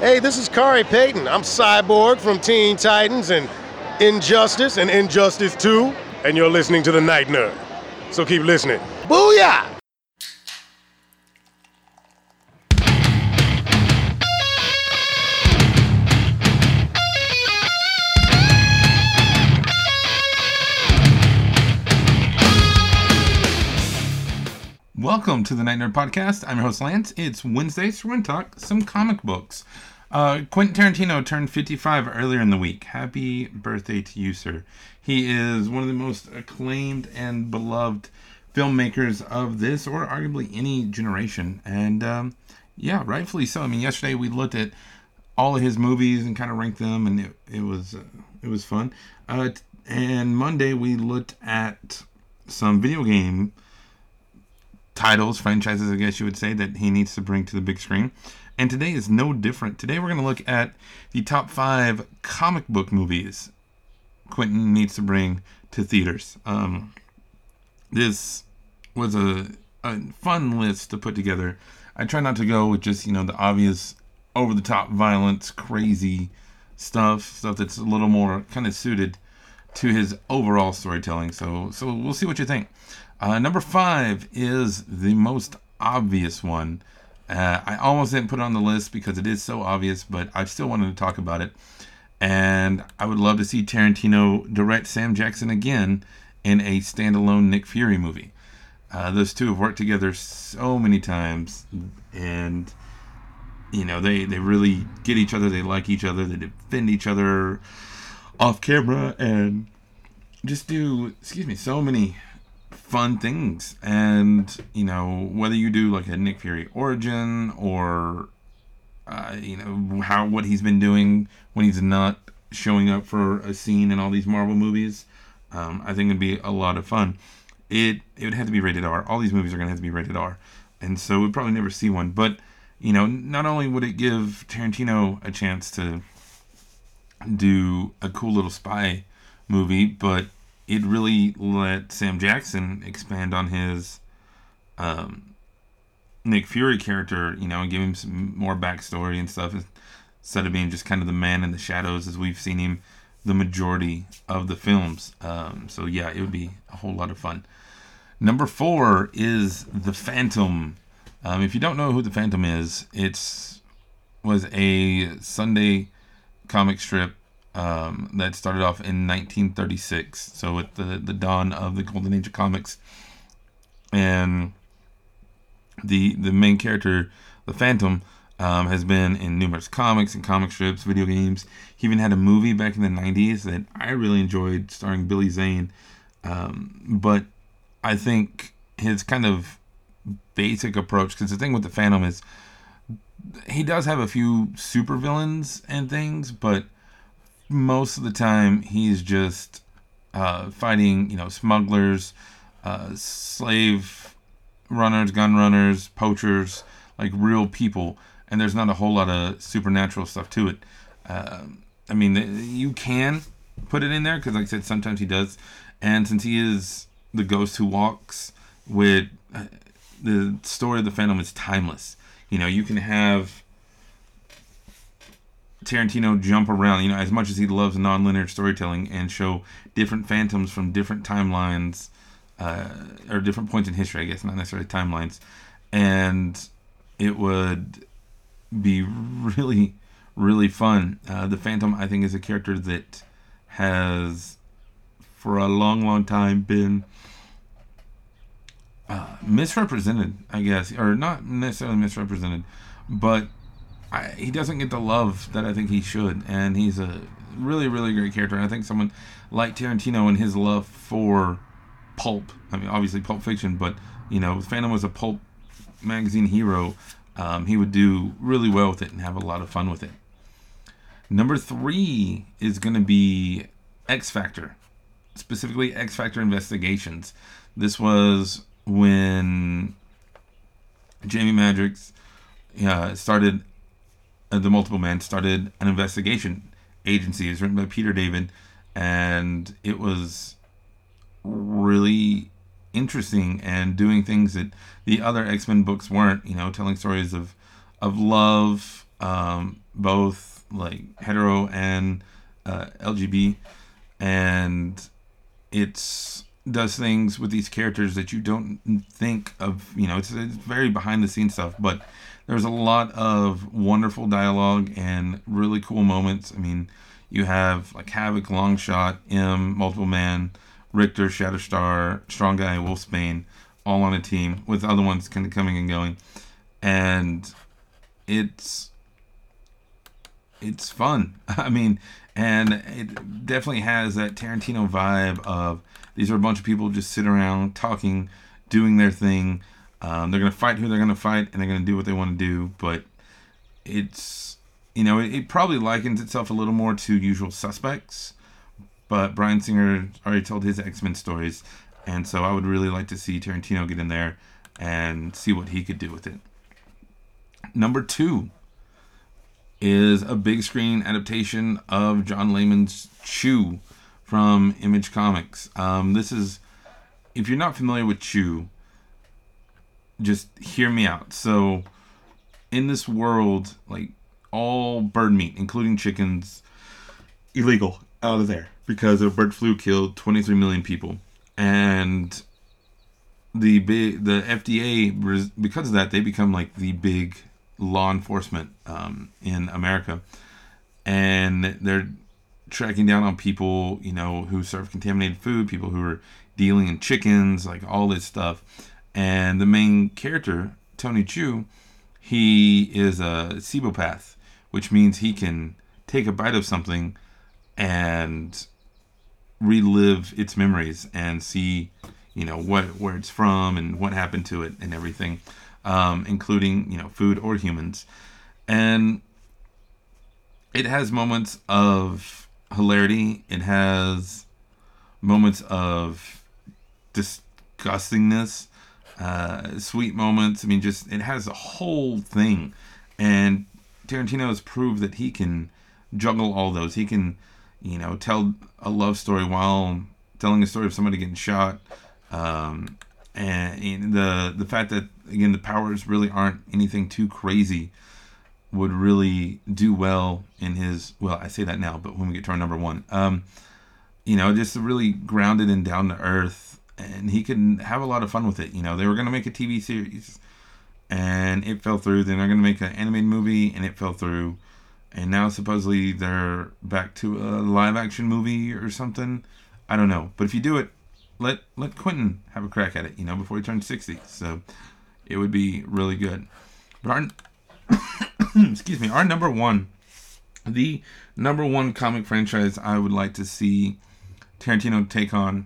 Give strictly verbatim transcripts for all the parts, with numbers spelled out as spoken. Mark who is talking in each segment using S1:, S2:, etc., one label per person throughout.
S1: Hey, this is Kari Payton. I'm Cyborg from Teen Titans and Injustice and Injustice two, and you're listening to The Night Nerd. So keep listening. Booyah!
S2: Welcome to the Night Nerd Podcast. I'm your host, Lance. It's Wednesday, so we're going to talk some comic books. Uh, Quentin Tarantino turned fifty-five earlier in the week. Happy birthday to you, sir. He is one of the most acclaimed and beloved filmmakers of this, or arguably any generation. And, um, yeah, rightfully so. I mean, yesterday we looked at all of his movies and kind of ranked them, and it, it was uh, it was fun. Uh, and Monday we looked at some video game titles, franchises, I guess you would say, that he needs to bring to the big screen. And today is no different. Today we're going to look at the top five comic book movies Quentin needs to bring to theaters. Um, this was a, a fun list to put together. I try not to go with just, you know, the obvious over-the-top violence, crazy stuff, stuff that's a little more kind of suited to his overall storytelling. So, so we'll see what you think. Uh, number five is the most obvious one. Uh, I almost didn't put it on the list because it is so obvious, but I still wanted to talk about it. And I would love to see Tarantino direct Sam Jackson again in a standalone Nick Fury movie. Uh, those two have worked together so many times, and you know they, they really get each other. They like each other. They defend each other off camera, and just do excuse me so many fun things. And you know, whether you do like a Nick Fury origin or uh, you know how what he's been doing when he's not showing up for a scene in all these Marvel movies, um, I think it'd be a lot of fun. It it would have to be rated R. All these movies are gonna have to be rated R, and so we'd probably never see one. But you know, not only would it give Tarantino a chance to do a cool little spy movie, but it really let Sam Jackson expand on his um, Nick Fury character, you know, and give him some more backstory and stuff, instead of being just kind of the man in the shadows as we've seen him the majority of the films. Um, so yeah, it would be a whole lot of fun. Number four is The Phantom. Um, if you don't know who The Phantom is, it's was a Sunday comic strip Um, that started off in nineteen thirty-six, so at the, the dawn of the golden age of comics. And the the main character, the Phantom, um, has been in numerous comics and comic strips, video games. He even had a movie back in the nineties that I really enjoyed, starring Billy Zane. Um, but I think his kind of basic approach, because the thing with the Phantom is he does have a few supervillains and things, but most of the time he's just uh, fighting, you know, smugglers, uh, slave runners, gun runners, poachers, like real people, and there's not a whole lot of supernatural stuff to it. Uh, I mean, you can put it in there because, like I said, sometimes he does, and since he is the ghost who walks, with uh, the story of the Phantom is timeless. You know, you can have Tarantino jump around, you know, as much as he loves non-linear storytelling, and show different phantoms from different timelines, uh, or different points in history, I guess, not necessarily timelines, and it would be really, really fun. Uh, the Phantom, I think, is a character that has, for a long, long time, been uh, misrepresented, I guess, or not necessarily misrepresented, but I, he doesn't get the love that I think he should, and he's a really, really great character. And I think someone like Tarantino and his love for pulp, I mean, obviously Pulp Fiction, but, you know, Phantom was a pulp magazine hero. Um, he would do really well with it and have a lot of fun with it. Number three is going to be X Factor, specifically X Factor Investigations. This was when Jamie Madrox uh, started uh, the Multiple Man started an investigation agency. It was written by Peter David, and it was really interesting and doing things that the other X-Men books weren't. You know, telling stories of of love, um, both like hetero and uh, L G B, and it's does things with these characters that you don't think of. You know, it's, it's very behind the scenes stuff, but there's a lot of wonderful dialogue and really cool moments. I mean, you have like Havoc, Longshot, M, Multiple Man, Richter, Shatterstar, Strong Guy, Wolfsbane, all on a team with other ones kind of coming and going, and it's it's fun. I mean, and it definitely has that Tarantino vibe of these are a bunch of people just sitting around talking, doing their thing. Um, they're gonna fight who they're gonna fight, and they're gonna do what they want to do. But it's, you know, it, it probably likens itself a little more to Usual Suspects. But Bryan Singer already told his X-Men stories, and so I would really like to see Tarantino get in there and see what he could do with it. Number two is a big screen adaptation of John Layman's Chew from Image Comics. Um, this is, if you're not familiar with Chew, just hear me out. So, in this world, like, all bird meat, including chickens, illegal out of there because a bird flu killed twenty-three million people. And the big, the F D A, because of that, they become like the big law enforcement um, in America. And they're tracking down on people, you know, who serve contaminated food, people who are dealing in chickens, like all this stuff. And the main character, Tony Chu, he is a Sebopath, which means he can take a bite of something and relive its memories and see, you know, what where it's from and what happened to it and everything, um, including, you know, food or humans. And it has moments of hilarity. It has moments of disgustingness, uh, sweet moments. I mean, just, it has a whole thing. And Tarantino has proved that he can juggle all those. He can, you know, tell a love story while telling a story of somebody getting shot. Um, and the the fact that, again, the powers really aren't anything too crazy would really do well in his, well, I say that now, but when we get to our number one, um, you know, just really grounded and down to earth, and he can have a lot of fun with it. You know, they were going to make a T V series and it fell through. Then they're going to make an animated movie and it fell through. And now supposedly they're back to a live action movie or something. I don't know. But if you do it, let let Quentin have a crack at it, you know, before he turns sixty. So it would be really good. But our, excuse me, our number one, the number one comic franchise I would like to see Tarantino take on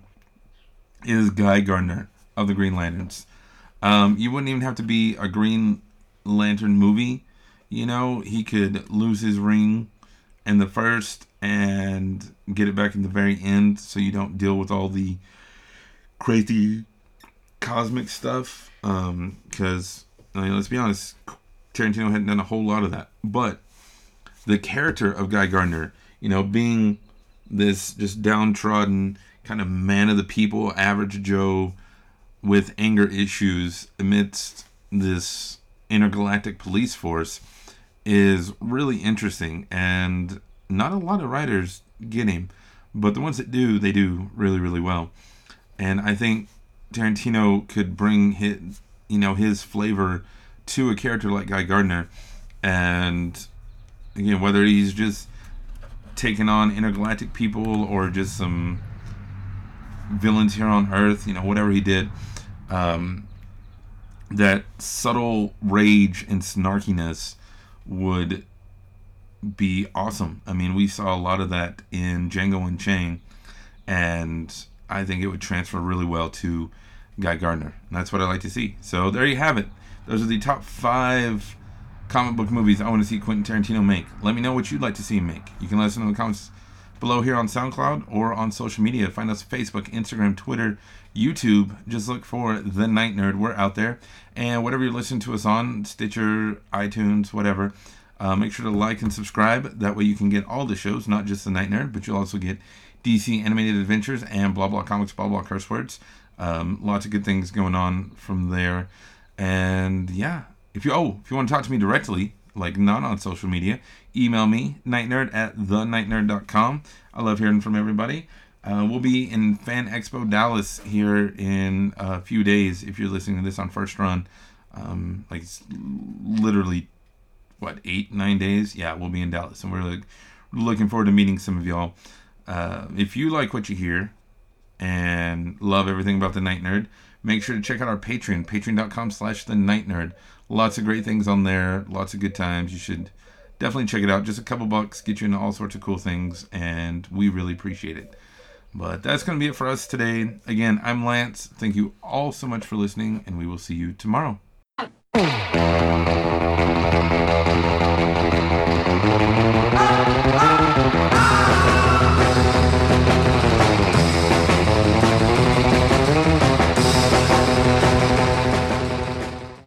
S2: is Guy Gardner of the Green Lanterns. Um, you wouldn't even have to be a Green Lantern movie. You know, he could lose his ring in the first and get it back in the very end so you don't deal with all the crazy cosmic stuff. Um, because, I mean, let's be honest, Tarantino hadn't done a whole lot of that. But the character of Guy Gardner, you know, being this just downtrodden kind of man of the people, average Joe with anger issues amidst this intergalactic police force, is really interesting, and not a lot of writers get him, but the ones that do, they do really, really well. And I think Tarantino could bring his, you know, his flavor to a character like Guy Gardner, and again, whether he's just taking on intergalactic people or just some villains here on Earth, you know, whatever he did, um, that subtle rage and snarkiness would be awesome. I mean, we saw a lot of that in Django Unchained, and I think it would transfer really well to Guy Gardner. And that's what I like to see. So there you have it. Those are the top five comic book movies I want to see Quentin Tarantino make. Let me know what you'd like to see him make. You can let us know in the comments below here on SoundCloud or on social media. Find us on Facebook, Instagram, Twitter, YouTube. Just look for The Night Nerd. We're out there. And whatever you listen to us on, Stitcher, iTunes, whatever, uh, make sure to like and subscribe. That way you can get all the shows, not just The Night Nerd, but you'll also get D C Animated Adventures and Blah Blah Comics, Blah Blah Curse Words. Um, lots of good things going on from there. And yeah, if you oh, if you want to talk to me directly, like not on social media, email me, nightnerd at the night nerd dot com. I love hearing from everybody. Uh, we'll be in Fan Expo Dallas here in a few days if you're listening to this on first run. Um, like it's literally, what, eight, nine days? Yeah, we'll be in Dallas. And we're like, looking forward to meeting some of y'all. Uh, if you like what you hear and love everything about The Night Nerd, make sure to check out our Patreon, patreon.com slash The Night Nerd. Lots of great things on there. Lots of good times. You should definitely check it out. Just a couple bucks, get you into all sorts of cool things, and we really appreciate it. But that's going to be it for us today. Again, I'm Lance. Thank you all so much for listening, and we will see you tomorrow.